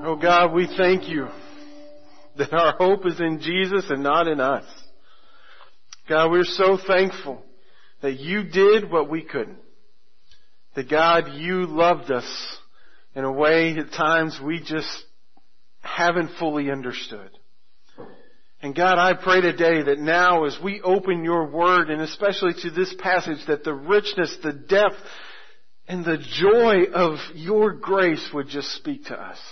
Oh God, we thank you that our hope is in Jesus and not in us. God, we're so thankful that you did what we couldn't. That God, you loved us in a way at times we just haven't fully understood. And God, I pray today that now as we open your word, and especially to this passage, that the richness, the depth, and the joy of your grace would just speak to us.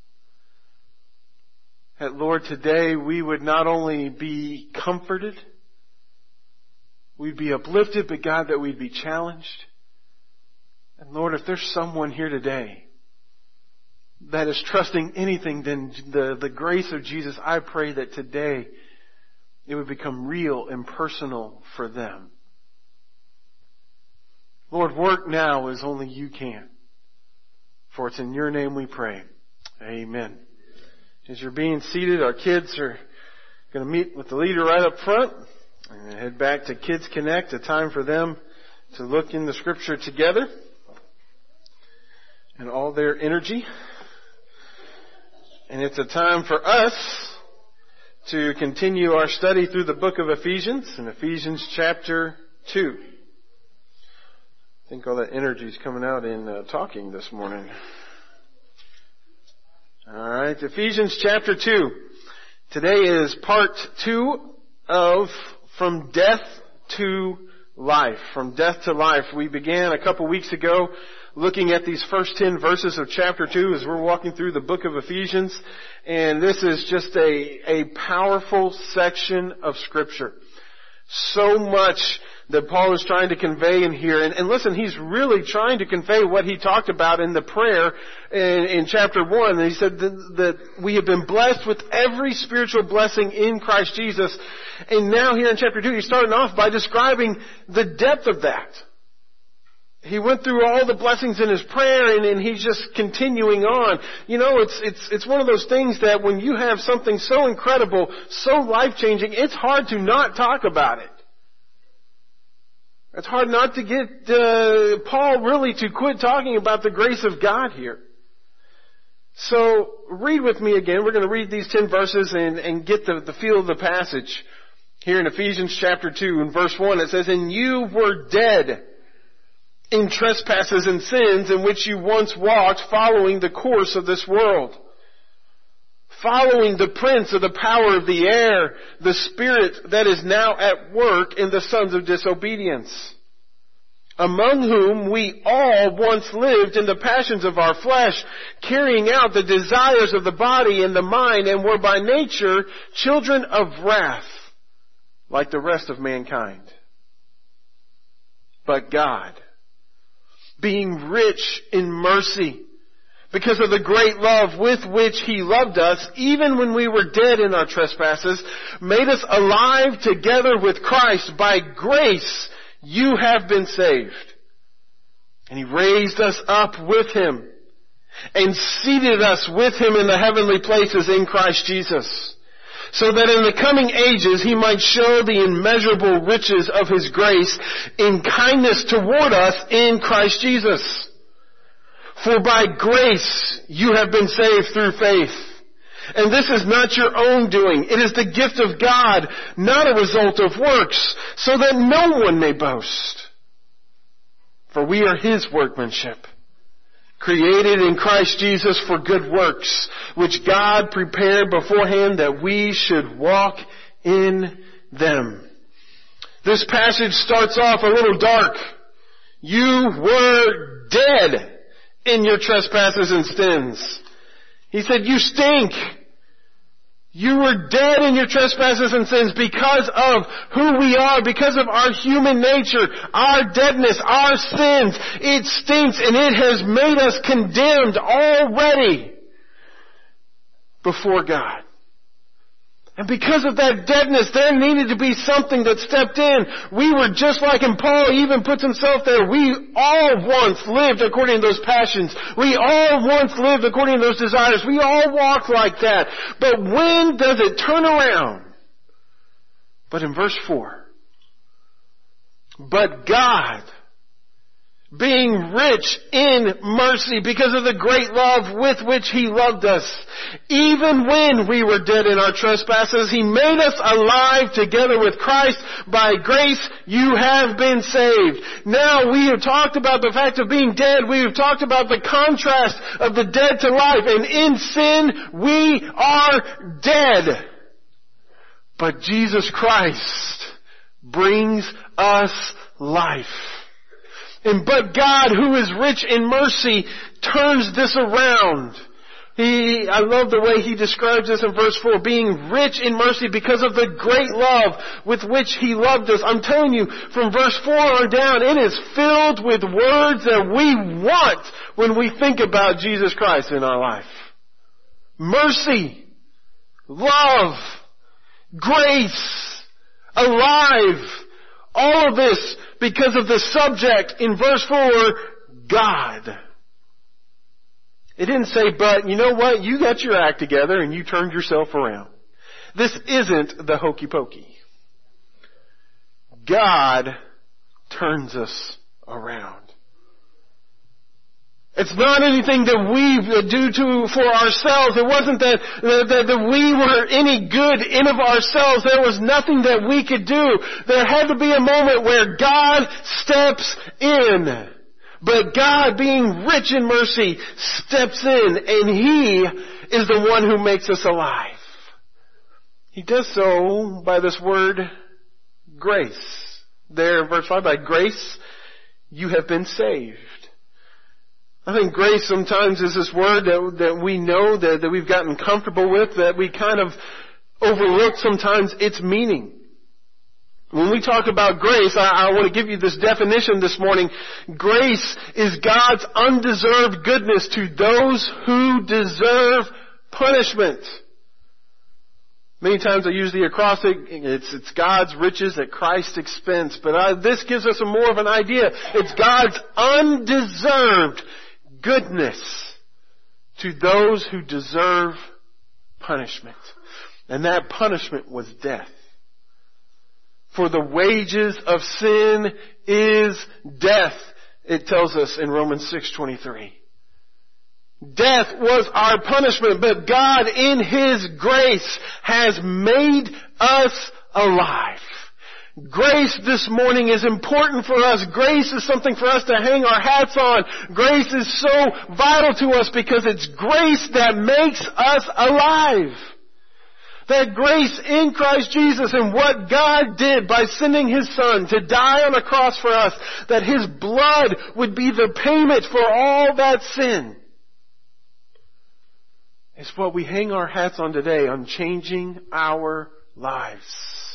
That, Lord, today we would not only be comforted, we'd be uplifted, but God, that we'd be challenged. And Lord, if there's someone here today that is trusting anything than the grace of Jesus, I pray that today it would become real and personal for them. Lord, work now as only you can. For it's in your name we pray. Amen. As you're being seated, our kids are going to meet with the leader right up front and head back to Kids Connect, a time for them to look in the Scripture together and all their energy. And it's a time for us to continue our study through the book of Ephesians, in Ephesians chapter 2. I think all that energy is coming out in talking this morning. All right, Ephesians chapter 2. Today is part 2 of From Death to Life. From Death to Life. We began a couple weeks ago looking at these first 10 verses of chapter 2 as we're walking through the book of Ephesians. And this is just a powerful section of Scripture. So much that Paul is trying to convey in here. And listen, he's really trying to convey what he talked about in the prayer in chapter 1. And he said that we have been blessed with every spiritual blessing in Christ Jesus. And now here in chapter 2, he's starting off by describing the depth of that. He went through all the blessings in his prayer and he's just continuing on. You know, it's one of those things that when you have something so incredible, so life-changing, it's hard to not talk about it. It's hard not to get Paul really to quit talking about the grace of God here. So read with me again. We're going to read these 10 verses and get the feel of the passage. Here in Ephesians chapter 2 in verse 1 it says, "And you were dead in trespasses and sins in which you once walked, following the course of this world, following the prince of the power of the air, the spirit that is now at work in the sons of disobedience, among whom we all once lived in the passions of our flesh, carrying out the desires of the body and the mind, and were by nature children of wrath, like the rest of mankind. But God, being rich in mercy, because of the great love with which He loved us, even when we were dead in our trespasses, made us alive together with Christ. By grace you have been saved. And He raised us up with Him and seated us with Him in the heavenly places in Christ Jesus, so that in the coming ages He might show the immeasurable riches of His grace in kindness toward us in Christ Jesus. For by grace you have been saved through faith. And this is not your own doing. It is the gift of God, not a result of works, so that no one may boast. For we are His workmanship, created in Christ Jesus for good works, which God prepared beforehand that we should walk in them." This passage starts off a little dark. You were dead in your trespasses and sins. He said, you stink. You were dead in your trespasses and sins because of who we are, because of our human nature, our deadness, our sins. It stinks and it has made us condemned already before God. And because of that deadness, there needed to be something that stepped in. We were just like him. Paul even puts himself there. We all once lived according to those passions. We all once lived according to those desires. We all walked like that. But when does it turn around? But in verse 4, "But God, being rich in mercy because of the great love with which He loved us. Even when we were dead in our trespasses, He made us alive together with Christ. By grace you have been saved. Now we have talked about the fact of being dead. We have talked about the contrast of the dead to life. And in sin we are dead. But Jesus Christ brings us life. But God, who is rich in mercy, turns this around. I love the way He describes this in verse 4, being rich in mercy because of the great love with which He loved us. I'm telling you, from verse 4 on down, it is filled with words that we want when we think about Jesus Christ in our life. Mercy, love, grace, alive, all of this because of the subject in verse 4, God. It didn't say, but you know what? You got your act together and you turned yourself around. This isn't the hokey pokey. God turns us around. It's not anything that we do for ourselves. It wasn't that we were any good in of ourselves. There was nothing that we could do. There had to be a moment where God steps in. But God, being rich in mercy, steps in, and He is the one who makes us alive. He does so by this word, grace. There in verse 5, by grace you have been saved. I think grace sometimes is this word that we know, that we've gotten comfortable with, that we kind of overlook sometimes its meaning. When we talk about grace, I want to give you this definition this morning. Grace is God's undeserved goodness to those who deserve punishment. Many times I use the acrostic, it's God's riches at Christ's expense. But this gives us more of an idea. It's God's undeserved goodness to those who deserve punishment. And that punishment was death. For the wages of sin is death, it tells us in Romans 6:23. Death was our punishment, but God in His grace has made us alive. Grace this morning is important for us. Grace is something for us to hang our hats on. Grace is so vital to us because it's grace that makes us alive. That grace in Christ Jesus and what God did by sending His Son to die on a cross for us, that His blood would be the payment for all that sin. It's what we hang our hats on today, on changing our lives.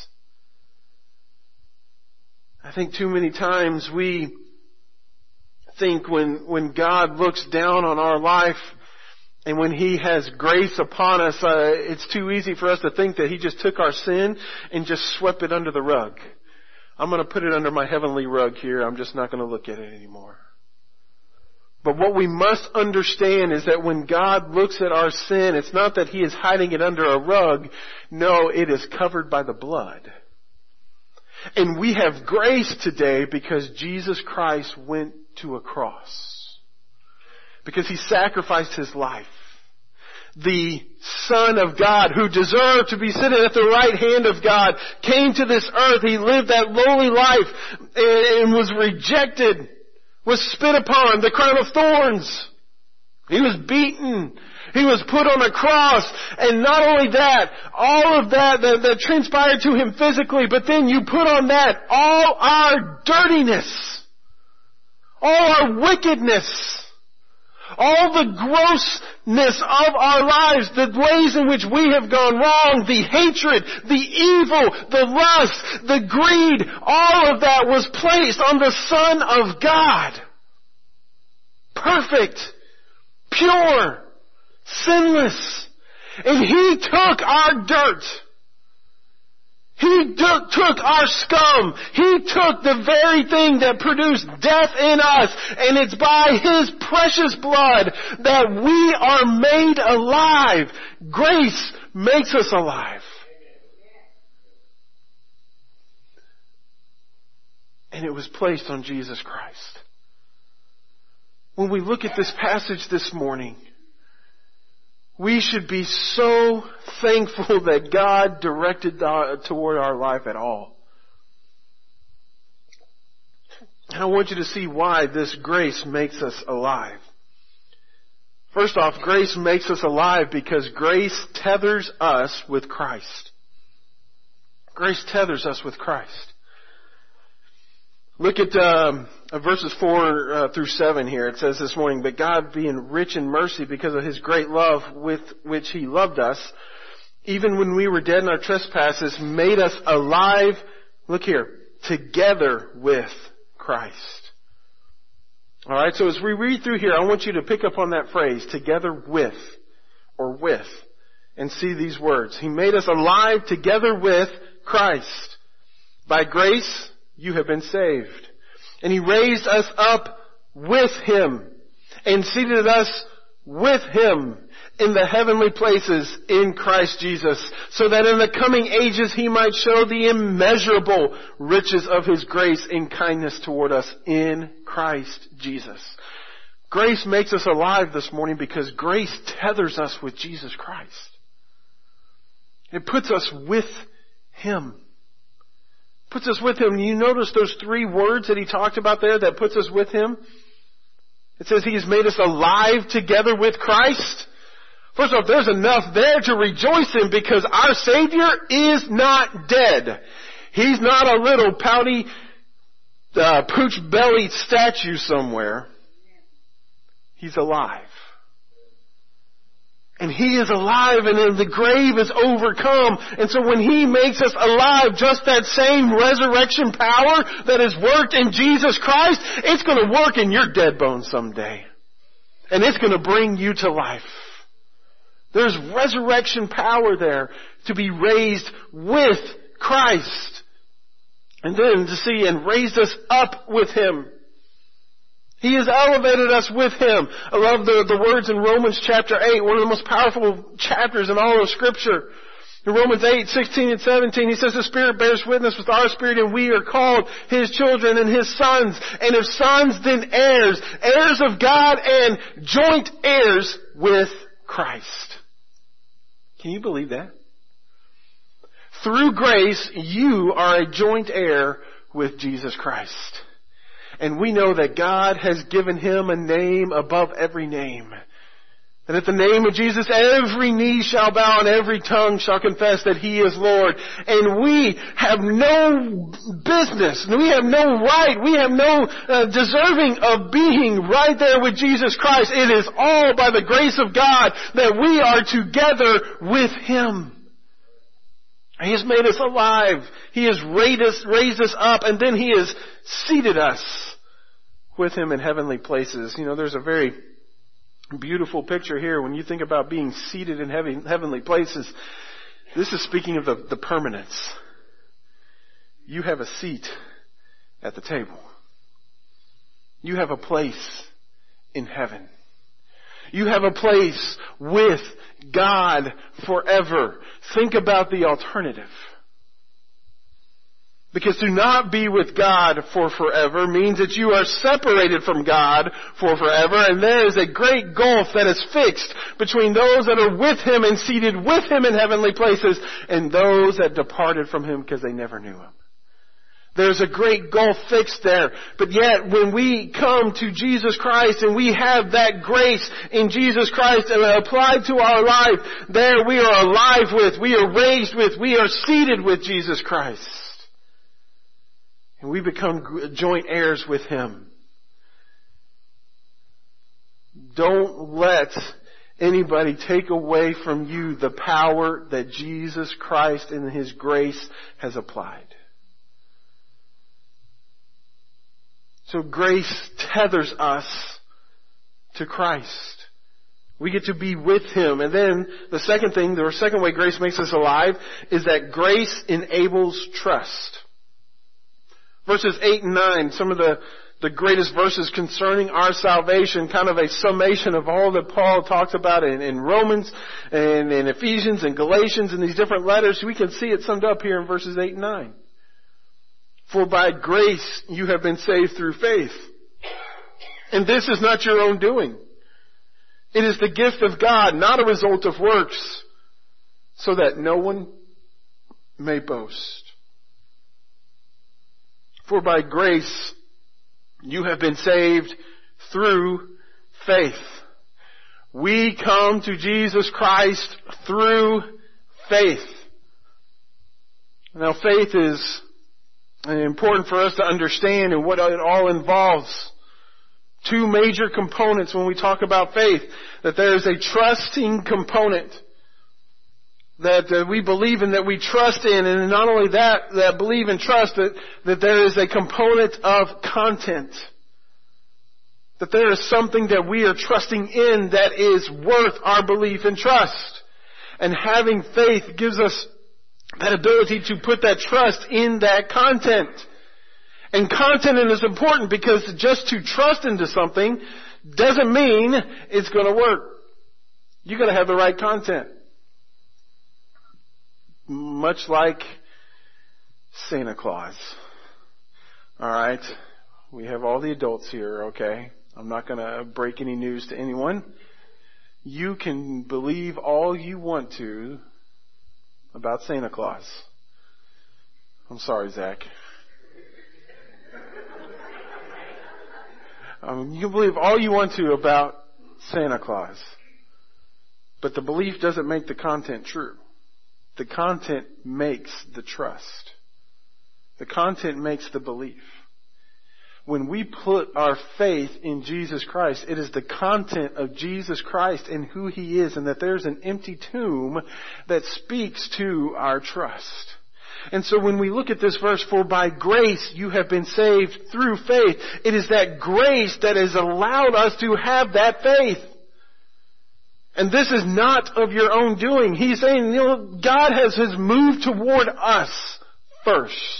I think too many times we think when God looks down on our life and when He has grace upon us, it's too easy for us to think that He just took our sin and just swept it under the rug. I'm going to put it under my heavenly rug here. I'm just not going to look at it anymore. But what we must understand is that when God looks at our sin, it's not that He is hiding it under a rug. No, it is covered by the blood. And we have grace today because Jesus Christ went to a cross. Because He sacrificed His life. The Son of God, who deserved to be sitting at the right hand of God, came to this earth. He lived that lowly life and was rejected, was spit upon, the crown of thorns. He was beaten. He was put on a cross. And not only that, all of that transpired to Him physically, but then you put on that all our dirtiness, all our wickedness, all the grossness of our lives, the ways in which we have gone wrong, the hatred, the evil, the lust, the greed, all of that was placed on the Son of God. Perfect, pure, sinless. And He took our dirt. He took our scum. He took the very thing that produced death in us. And it's by His precious blood that we are made alive. Grace makes us alive. And it was placed on Jesus Christ. when we look at this passage this morning, we should be so thankful that God directed toward our life at all. And I want you to see why this grace makes us alive. First off, grace makes us alive because grace tethers us with Christ. Grace tethers us with Christ. Look at verses 4 through 7 here. It says this morning, "But God, being rich in mercy because of His great love with which He loved us, even when we were dead in our trespasses, made us alive," look here, "together with Christ." Alright, so as we read through here, I want you to pick up on that phrase, "together with," or "with," and see these words. He made us alive together with Christ. By grace, you have been saved. And He raised us up with Him and seated us with Him in the heavenly places in Christ Jesus, so that in the coming ages He might show the immeasurable riches of His grace and kindness toward us in Christ Jesus. Grace makes us alive this morning because grace tethers us with Jesus Christ. It puts us with Him. Puts us with Him. You notice those three words that he talked about there that puts us with Him? It says He has made us alive together with Christ. First off, there's enough there to rejoice in because our Savior is not dead. He's not a little pouty, pooch-bellied statue somewhere. He's alive. And He is alive, and then the grave is overcome. And so when He makes us alive, just that same resurrection power that has worked in Jesus Christ, it's going to work in your dead bones someday. And it's going to bring you to life. There's resurrection power there to be raised with Christ. And then to see and raised us up with Him. He has elevated us with Him. I love the words in Romans chapter 8, one of the most powerful chapters in all of Scripture. In Romans 8, 16 and 17, he says, "The Spirit bears witness with our spirit, and we are called His children and His sons. And if sons, then heirs, heirs of God and joint heirs with Christ." Can you believe that? Through grace, you are a joint heir with Jesus Christ. And we know that God has given Him a name above every name. And at the name of Jesus, every knee shall bow and every tongue shall confess that He is Lord. And we have no business, we have no right, we have no deserving of being right there with Jesus Christ. It is all by the grace of God that we are together with Him. He has made us alive. He has raised us up, and then He has seated us with Him in heavenly places. You know, there's a very beautiful picture here when you think about being seated in heavenly places. This is speaking of the permanence. You have a seat at the table. You have a place in heaven. You have a place with God forever. Think about the alternative. Because to not be with God for forever means that you are separated from God for forever, and there is a great gulf that is fixed between those that are with Him and seated with Him in heavenly places and those that departed from Him because they never knew Him. There's a great gulf fixed there. But yet, when we come to Jesus Christ and we have that grace in Jesus Christ and applied to our life, there we are alive with, we are raised with, we are seated with Jesus Christ. And we become joint heirs with Him. Don't let anybody take away from you the power that Jesus Christ in His grace has applied. So grace tethers us to Christ. We get to be with Him. And then the second thing, the second way grace makes us alive, is that grace enables trust. Verses 8 and 9, some of the greatest verses concerning our salvation, kind of a summation of all that Paul talks about in Romans and in Ephesians and Galatians and these different letters. We can see it summed up here in verses 8 and 9. For by grace you have been saved through faith. And this is not your own doing. It is the gift of God, not a result of works, so that no one may boast. For by grace you have been saved through faith. We come to Jesus Christ through faith. Now faith is important for us to understand and what it all involves. Two major components when we talk about faith. That there is a trusting component that we believe in, that we trust in. And not only that believe and trust, that there is a component of content. That there is something that we are trusting in that is worth our belief and trust. And having faith gives us that ability to put that trust in that content. And content is important because just to trust into something doesn't mean it's going to work. You got to have the right content. Much like Santa Claus. Alright? We have all the adults here, okay? I'm not going to break any news to anyone. You can believe all you want to about Santa Claus. I'm sorry, Zach. You can believe all you want to about Santa Claus. But the belief doesn't make the content true. The content makes the trust. The content makes the belief. When we put our faith in Jesus Christ, it is the content of Jesus Christ and who He is, and that there's an empty tomb that speaks to our trust. And so when we look at this verse, for by grace you have been saved through faith, it is that grace that has allowed us to have that faith. And this is not of your own doing. He's saying, God has moved toward us first.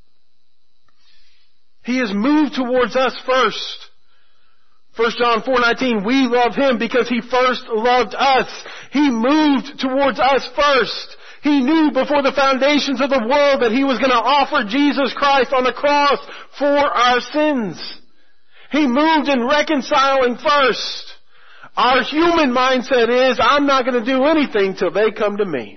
He has moved towards us first. 1 John 4:19, we love Him because He first loved us. He moved towards us first. He knew before the foundations of the world that He was going to offer Jesus Christ on the cross for our sins. He moved in reconciling first. Our human mindset is, I'm not going to do anything till they come to me.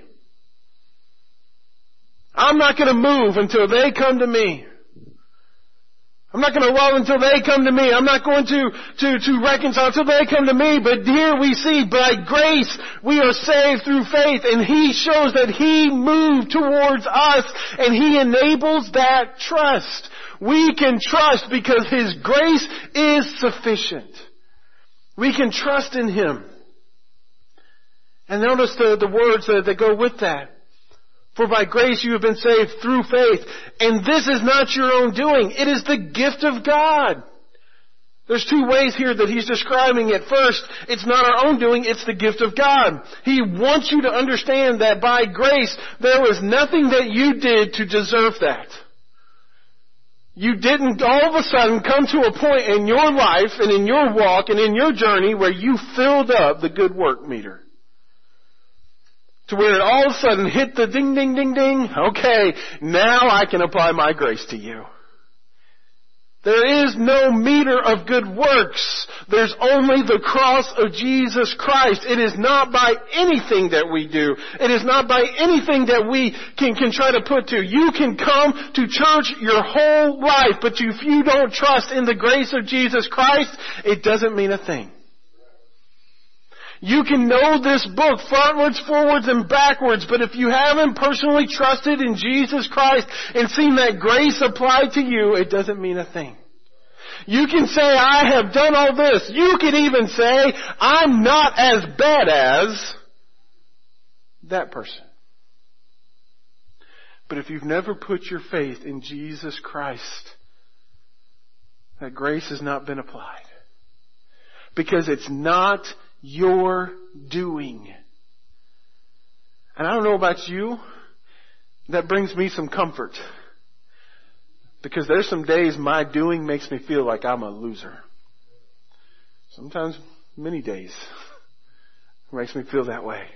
I'm not going to move until they come to me. I'm not going to love until they come to me. I'm not going to reconcile until they come to me. But here we see, by grace, we are saved through faith. And He shows that He moved towards us. And He enables that trust. We can trust because His grace is sufficient. We can trust in Him. And notice the words that go with that. For by grace you have been saved through faith. And this is not your own doing. It is the gift of God. There's two ways here that He's describing it. First, it's not our own doing, it's the gift of God. He wants you to understand that by grace, there was nothing that you did to deserve that. You didn't all of a sudden come to a point in your life and in your walk and in your journey where you filled up the good work meter. To where it all of a sudden hit the ding, ding, ding, ding. Okay, now I can apply my grace to you. There is no meter of good works. There's only the cross of Jesus Christ. It is not by anything that we do. It is not by anything that we can try to put to. You can come to church your whole life, but if you don't trust in the grace of Jesus Christ, it doesn't mean a thing. You can know this book frontwards, forwards, and backwards, but if you haven't personally trusted in Jesus Christ and seen that grace applied to you, it doesn't mean a thing. You can say, I have done all this. You can even say, I'm not as bad as that person. But if you've never put your faith in Jesus Christ, that grace has not been applied. Because it's not your doing. And I don't know about you, that brings me some comfort. Because there's some days my doing makes me feel like I'm a loser. Sometimes, many days, it makes me feel that way.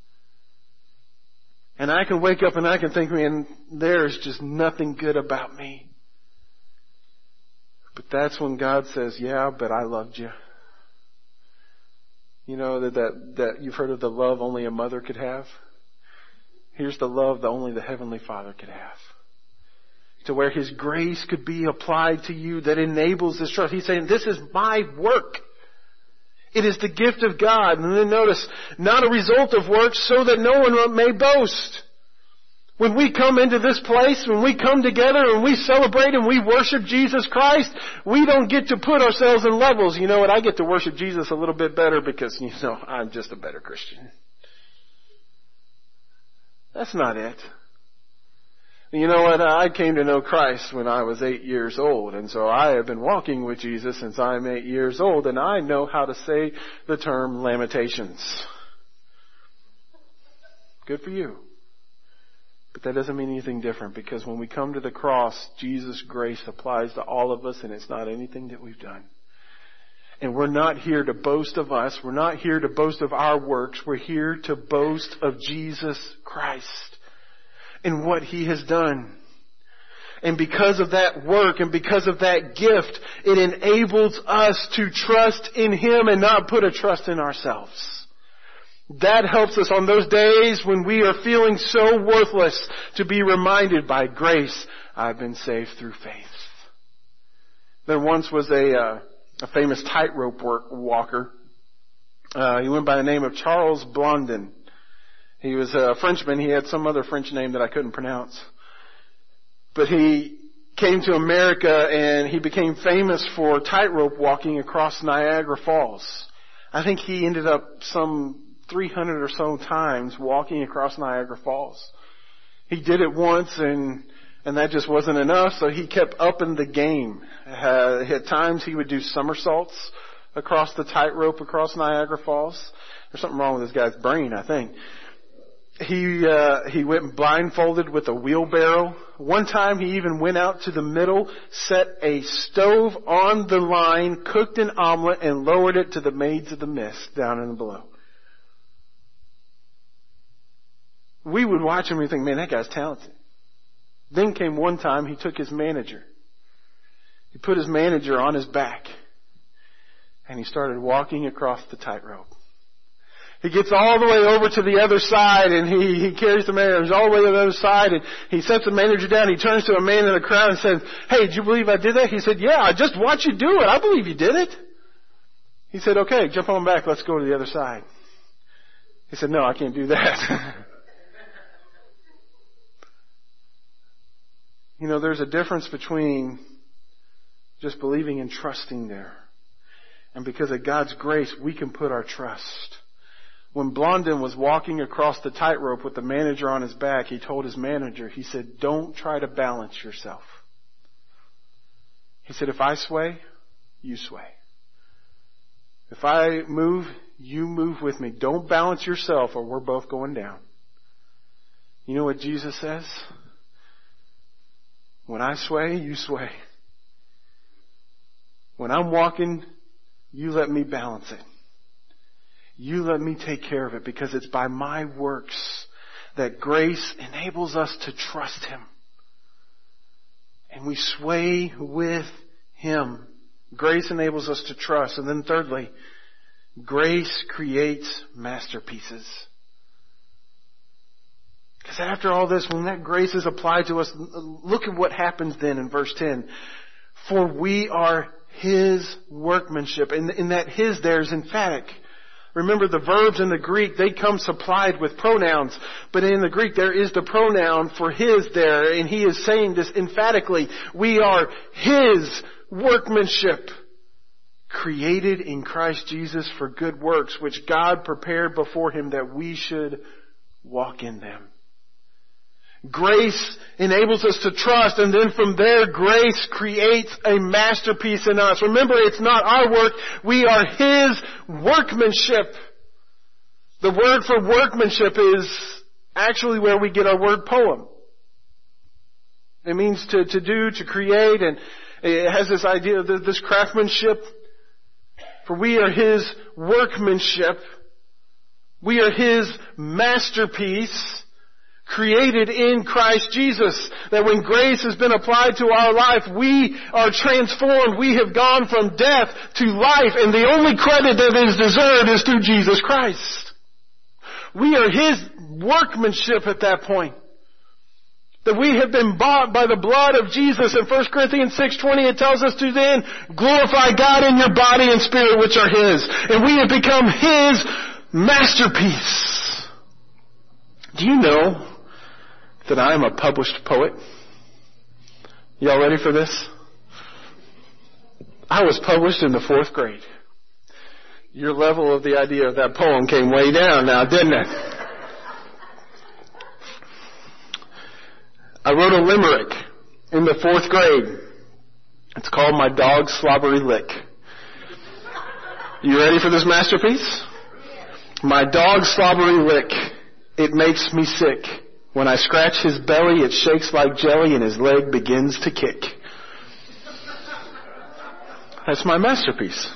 And I can wake up and I can think, man, there's just nothing good about me. But that's when God says, yeah, but I loved you. You know that you've heard of the love only a mother could have? Here's the love that only the Heavenly Father could have. To where His grace could be applied to you that enables this trust. He's saying, this is my work. It is the gift of God. And then notice, not a result of works, so that no one may boast. When we come into this place, when we come together and we celebrate and we worship Jesus Christ, we don't get to put ourselves in levels. You know what? I get to worship Jesus a little bit better because, I'm just a better Christian. That's not it. You know what? I came to know Christ when I was 8 years old, and so I have been walking with Jesus since I'm 8 years old, and I know how to say the term Lamentations. Good for you. But that doesn't mean anything different, because when we come to the cross, Jesus' grace applies to all of us, and it's not anything that we've done. And we're not here to boast of us. We're not here to boast of our works. We're here to boast of Jesus Christ and what He has done. And because of that work and because of that gift, it enables us to trust in Him and not put a trust in ourselves. That helps us on those days when we are feeling so worthless to be reminded, by grace, I've been saved through faith. There once was a famous tightrope walker. He went by the name of Charles Blondin. He was a Frenchman. He had some other French name that I couldn't pronounce. But he came to America and he became famous for tightrope walking across Niagara Falls. I think he ended up some 300 or so times walking across Niagara Falls. He did it once and that just wasn't enough, so he kept upping the game. At times he would do somersaults across the tightrope across Niagara Falls. There's something wrong with this guy's brain, I think. He went blindfolded with a wheelbarrow. One time he even went out to the middle, set a stove on the line, cooked an omelet, and lowered it to the Maids of the Mist down in the below. We would watch him and think, man, that guy's talented. Then came one time he took his manager. He put his manager on his back. And he started walking across the tightrope. He gets all the way over to the other side and he carries the manager all the way to the other side and he sets the manager down. He turns to a man in the crowd and says, hey, did you believe I did that? He said, yeah, I just watched you do it. I believe you did it. He said, okay, jump on back. Let's go to the other side. He said, no, I can't do that. You know, there's a difference between just believing and trusting there. And because of God's grace, we can put our trust. When Blondin was walking across the tightrope with the manager on his back, he told his manager, he said, don't try to balance yourself. He said, if I sway, you sway. If I move, you move with me. Don't balance yourself or we're both going down. You know what Jesus says? When I sway, you sway. When I'm walking, you let me balance it. You let me take care of it, because it's by my works that grace enables us to trust Him. And we sway with Him. Grace enables us to trust. And then thirdly, grace creates masterpieces. Because after all this, when that grace is applied to us, look at what happens then in verse 10. For we are His workmanship. And in that His there is emphatic. Remember, the verbs in the Greek, they come supplied with pronouns. But in the Greek, there is the pronoun for His there. And he is saying this emphatically. We are His workmanship, created in Christ Jesus for good works, which God prepared before Him that we should walk in them. Grace enables us to trust, and then from there, grace creates a masterpiece in us. Remember, it's not our work. We are His workmanship. The word for workmanship is actually where we get our word poem. It means to do, to create, and it has this idea of this craftsmanship. For we are His workmanship. We are His masterpiece, created in Christ Jesus. That when grace has been applied to our life, we are transformed. We have gone from death to life, and the only credit that is deserved is through Jesus Christ. We are His workmanship at that point. That we have been bought by the blood of Jesus. In 1 Corinthians 6:20 it tells us to then glorify God in your body and spirit which are His. And we have become His masterpiece. Do you know that I am a published poet? Y'all ready for this? I was published in the 4th grade. Your level of the idea of that poem came way down now, didn't it? I wrote a limerick in the 4th grade. It's called My Dog's Slobbery Lick. You ready for this masterpiece? My dog's slobbery lick, it makes me sick. When I scratch his belly, it shakes like jelly and his leg begins to kick. That's my masterpiece.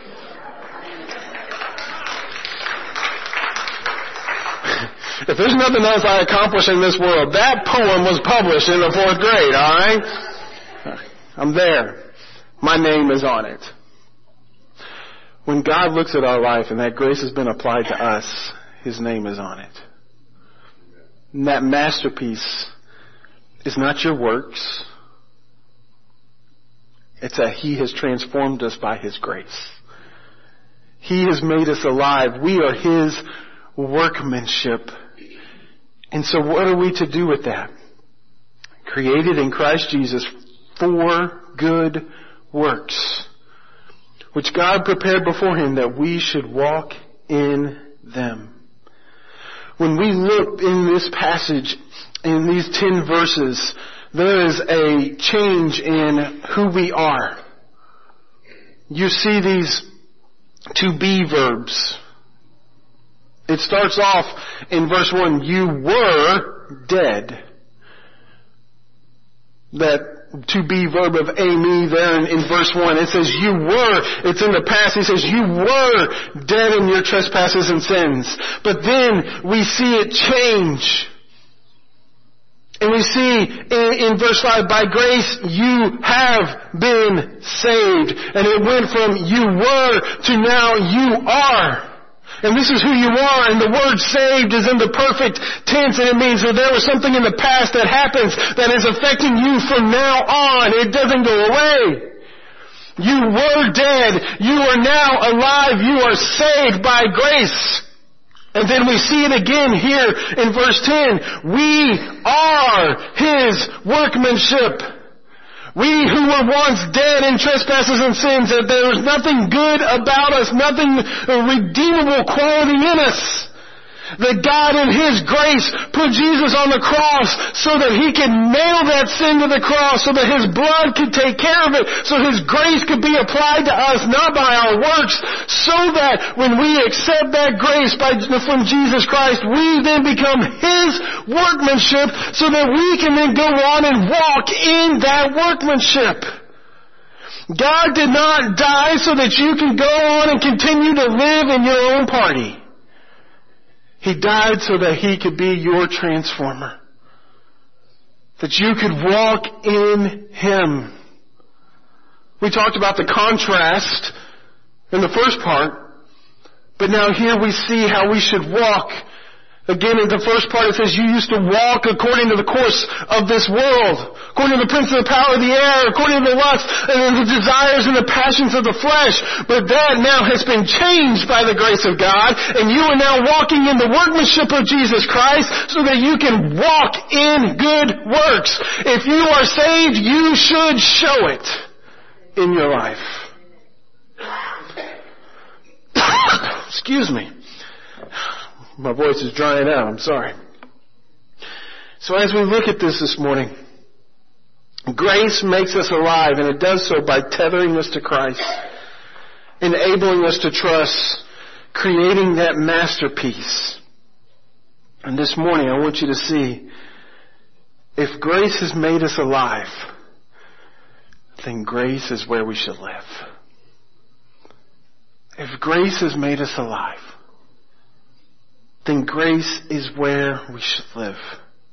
If there's nothing else I accomplish in this world, that poem was published in the 4th grade, alright? I'm there. My name is on it. When God looks at our life and that grace has been applied to us, His name is on it. And that masterpiece is not your works. It's that He has transformed us by His grace. He has made us alive. We are His workmanship. And so what are we to do with that? Created in Christ Jesus for good works, which God prepared beforehand that we should walk in them. When we look in this passage, in these 10 verses, there is a change in who we are. You see these to be verbs. It starts off in verse 1, you were dead. That to be verb of eimi there in verse 1, it says you were, it's in the past, he says you were dead in your trespasses and sins. But then we see it change. And we see in verse 5, by grace you have been saved. And it went from you were to now you are. And this is who you are, and the word saved is in the perfect tense, and it means that there was something in the past that happens that is affecting you from now on. It doesn't go away. You were dead. You are now alive. You are saved by grace. And then we see it again here in verse 10. We are His workmanship. We who were once dead in trespasses and sins, that there was nothing good about us, nothing redeemable quality in us. That God in His grace put Jesus on the cross so that He could nail that sin to the cross, so that His blood could take care of it, so His grace could be applied to us, not by our works, so that when we accept that grace from Jesus Christ, we then become His workmanship, so that we can then go on and walk in that workmanship. God did not die so that you can go on and continue to live in your own party. He died so that He could be your transformer. That you could walk in Him. We talked about the contrast in the first part, but now here we see how we should walk. Again, in the first part it says you used to walk according to the course of this world, according to the prince of the power of the air, according to the lust and the desires and the passions of the flesh. But that now has been changed by the grace of God, and you are now walking in the workmanship of Jesus Christ so that you can walk in good works. If you are saved, you should show it in your life. Excuse me. My voice is drying out. I'm sorry. So as we look at this morning, grace makes us alive, and it does so by tethering us to Christ, enabling us to trust, creating that masterpiece. And this morning I want you to see, if grace has made us alive, then grace is where we should live. If grace has made us alive, then grace is where we should live.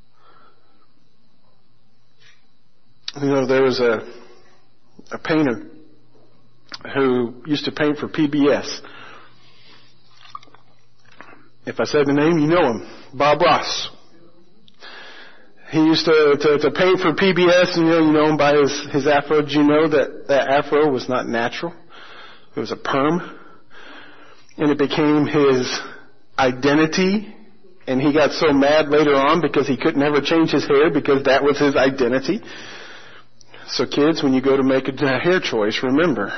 There was a painter who used to paint for PBS. If I said the name, you know him. Bob Ross. He used to paint for PBS, and you know him by his afro. Did you know that afro was not natural? It was a perm. And it became his identity. And he got so mad later on because he could never change his hair because that was his identity. So kids, when you go to make a hair choice, remember,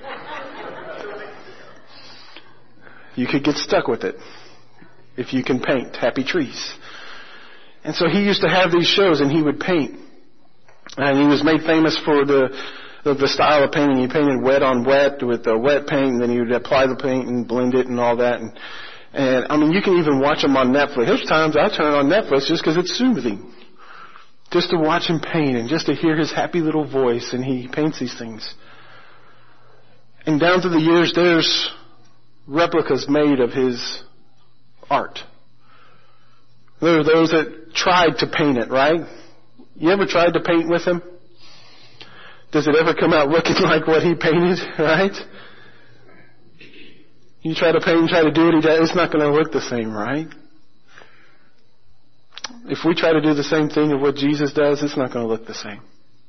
you could get stuck with it if you can paint. Happy trees. And so he used to have these shows, and he would paint. And he was made famous for the style of painting. He painted wet on wet with the wet paint, and then he would apply the paint and blend it and all that. And I mean, you can even watch him on Netflix. There's times I turn on Netflix just because it's soothing. Just to watch him paint and just to hear his happy little voice, and he paints these things. And down through the years, there's replicas made of his art. There are those that tried to paint it, right? You ever tried to paint with him? Does it ever come out looking like what he painted, right? You try to paint and try to do it, it's not going to look the same, right? If we try to do the same thing of what Jesus does, it's not going to look the same.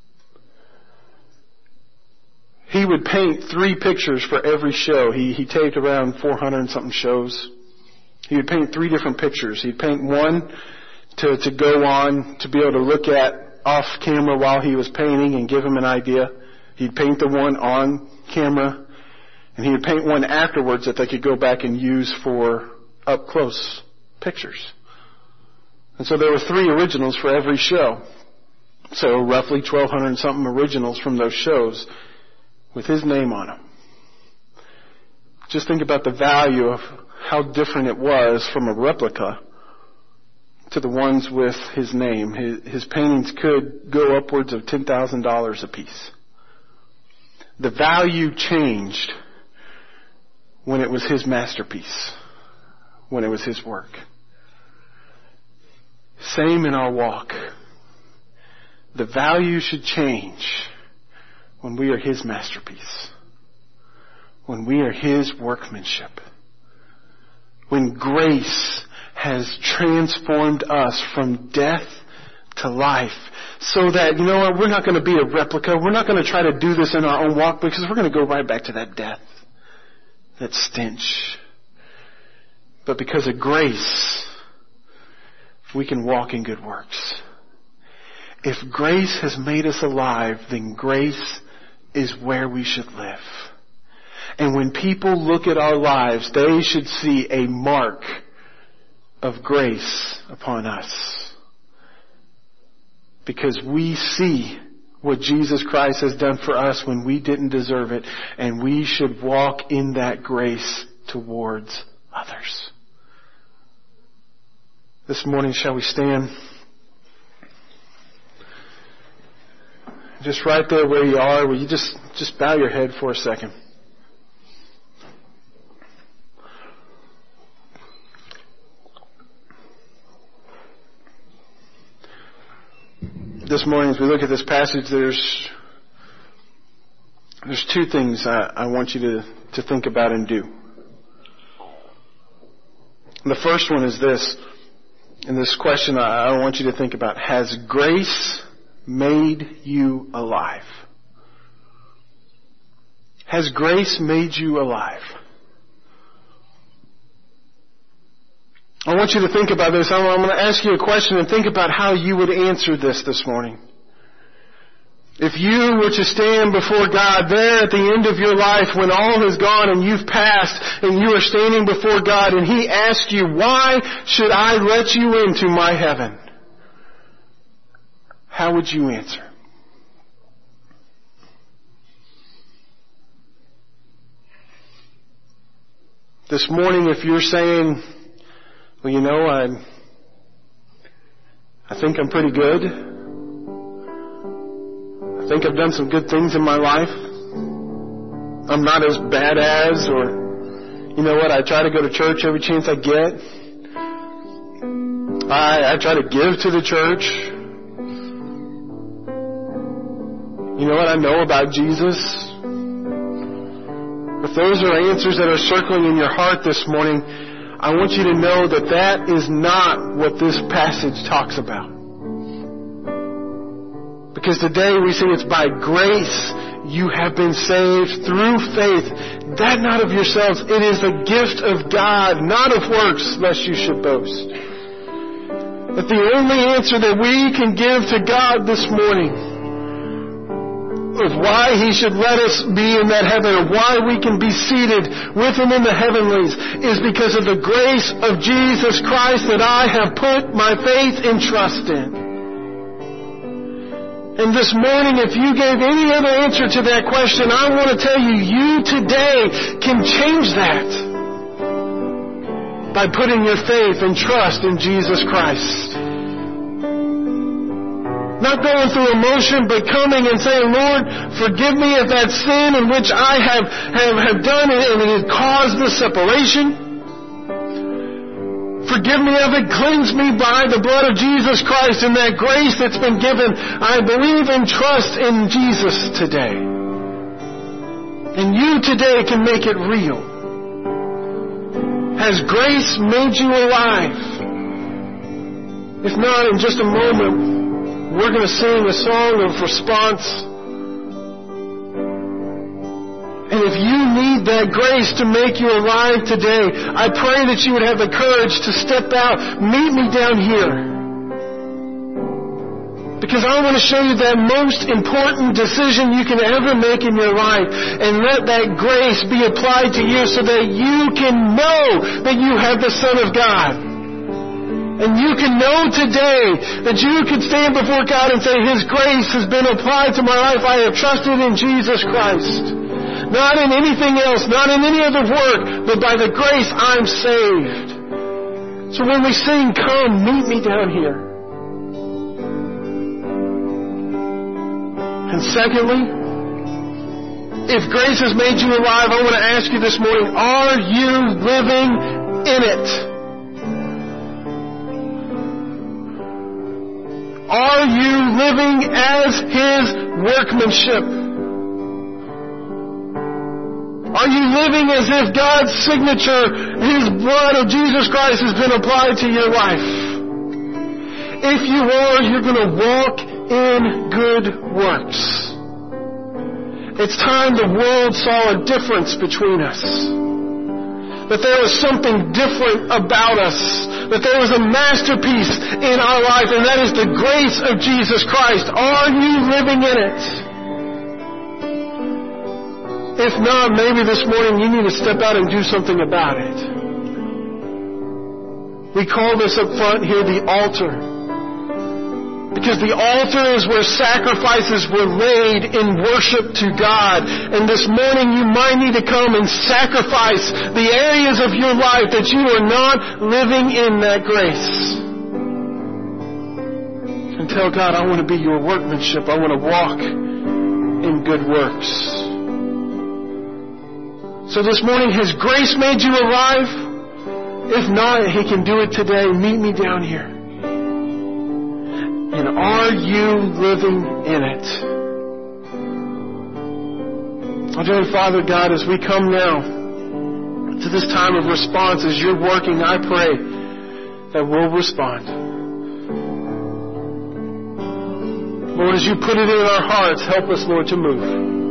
He would paint 3 pictures for every show. He taped around 400 and something shows. He would paint 3 different pictures. He'd paint one to go on, to be able to look at off camera while he was painting and give him an idea. He'd paint the one on camera, and he would paint one afterwards that they could go back and use for up close pictures. And so there were 3 originals for every show. So roughly 1,200 and something originals from those shows with his name on them. Just think about the value of how different it was from a replica to the ones with his name. His paintings could go upwards of $10,000 a piece. The value changed when it was his masterpiece, when it was his work. Same in our walk. The value should change when we are his masterpiece, when we are his workmanship, when grace has transformed us from death to life, so that, you know what, we're not going to be a replica. We're not going to try to do this in our own walk, because we're going to go right back to that death, that stench. But because of grace, we can walk in good works. If grace has made us alive, then grace is where we should live. And when people look at our lives, they should see a mark of grace upon us. Because we see what Jesus Christ has done for us when we didn't deserve it, and we should walk in that grace towards others. This morning, shall we stand? Just right there where you are, will you just bow your head for a second? This morning, as we look at this passage, there's 2 things I want you to think about and do. And the first one is this. And this question I want you to think about. Has grace made you alive? Has grace made you alive? I want you to think about this. I'm going to ask you a question and think about how you would answer this morning. If you were to stand before God there at the end of your life when all is gone and you've passed and you are standing before God and He asked you, why should I let you into my heaven? How would you answer? This morning, if you're saying, well, you know, I think I'm pretty good. I think I've done some good things in my life. I'm not as bad as, or, you know what, I try to go to church every chance I get. I try to give to the church. You know what I know about Jesus? If those are answers that are circling in your heart this morning, I want you to know that that is not what this passage talks about. Because today we see it's by grace you have been saved through faith, that not of yourselves. It is a gift of God, not of works, lest you should boast. That the only answer that we can give to God this morning of why He should let us be in that heaven, or why we can be seated with Him in the heavenlies, is because of the grace of Jesus Christ that I have put my faith and trust in. And this morning, if you gave any other answer to that question, I want to tell you, you today can change that by putting your faith and trust in Jesus Christ. Not going through emotion, but coming and saying, Lord, forgive me of that sin in which I have done it and it has caused this separation. Forgive me of it, cleanse me by the blood of Jesus Christ and that grace that's been given. I believe and trust in Jesus today. And you today can make it real. Has grace made you alive? If not, in just a moment, we're going to sing a song of response. And if you need that grace to make you alive today, I pray that you would have the courage to step out. Meet me down here. Because I want to show you that most important decision you can ever make in your life. And let that grace be applied to you so that you can know that you have the Son of God. And you can know today that you can stand before God and say, His grace has been applied to my life. I have trusted in Jesus Christ. Not in anything else, not in any other work, but by the grace I'm saved. So when we sing, come, meet me down here. And secondly, if grace has made you alive, I want to ask you this morning, are you living in it? Are you living as His workmanship? Are you living as if God's signature, His blood of Jesus Christ, has been applied to your life? If you are, you're going to walk in good works. It's time the world saw a difference between us. That there was something different about us. That there was a masterpiece in our life, and that is the grace of Jesus Christ. Are you living in it? If not, maybe this morning you need to step out and do something about it. We call this up front here the altar. Because the altar is where sacrifices were laid in worship to God. And this morning you might need to come and sacrifice the areas of your life that you are not living in that grace. And tell God, I want to be your workmanship. I want to walk in good works. So this morning, has grace made you alive? If not, He can do it today. Meet me down here. And are you living in it? Our dear Father God, as we come now to this time of response, as you're working, I pray that we'll respond. Lord, as you put it in our hearts, help us, Lord, to move.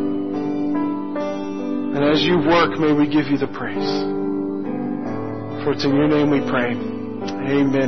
And as you work, may we give you the praise. For it's in your name we pray. Amen.